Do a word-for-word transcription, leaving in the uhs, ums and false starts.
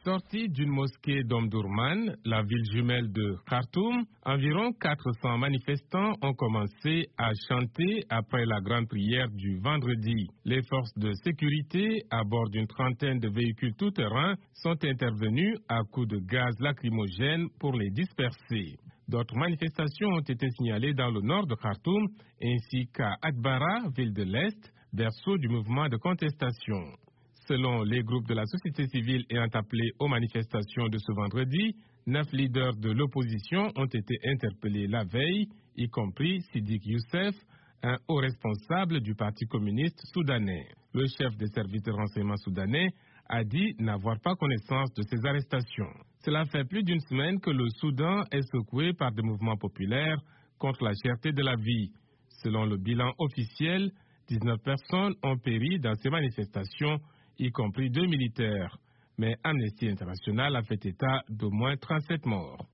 sortie d'une mosquée d'Omdurman, la ville jumelle de Khartoum, environ quatre cents manifestants ont commencé à chanter après la grande prière du vendredi. Les forces de sécurité, à bord d'une trentaine de véhicules tout-terrain, sont intervenus à coups de gaz lacrymogène pour les disperser. D'autres manifestations ont été signalées dans le nord de Khartoum, ainsi qu'à Atbara, ville de l'Est, berceau du mouvement de contestation. Selon les groupes de la société civile ayant appelé aux manifestations de ce vendredi, neuf leaders de l'opposition ont été interpellés la veille, y compris Sidik Youssef, un haut responsable du Parti communiste soudanais. Le chef des services de renseignement soudanais a dit n'avoir pas connaissance de ces arrestations. Cela fait plus d'une semaine que le Soudan est secoué par des mouvements populaires contre la cherté de la vie. Selon le bilan officiel, dix-neuf personnes ont péri dans ces manifestations, y compris deux militaires. Mais Amnesty International a fait état d'au moins trente-sept morts.